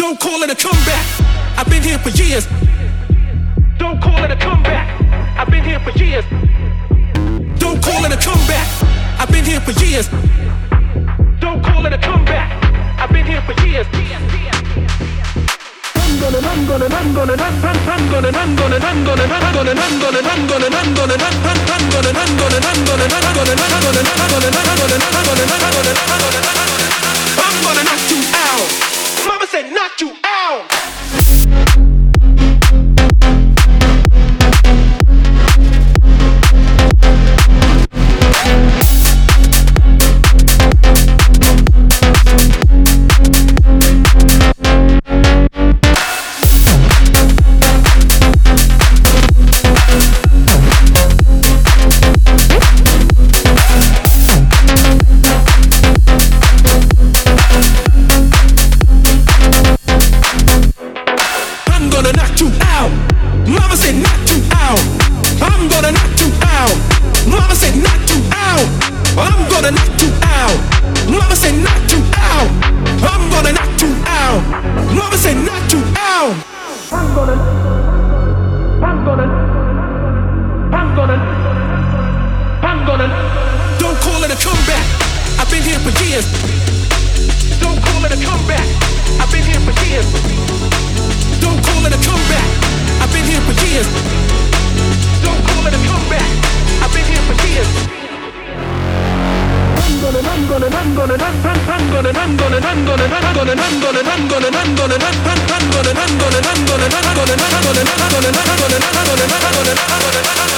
Don't call it a comeback. I've been here for years. Don't call it a comeback. I've been here for years. Don't call it a comeback. I've been here for years. Don't call it a comeback. I've been here for years. I'm gonna knock you out. Mama said knock you out. Don't call it a comeback. I've been here for years. Don't call it a comeback. I've been here for years. Don't call it a comeback. I've been here for years. Don't call it a comeback. I've been here for years. I'm gonna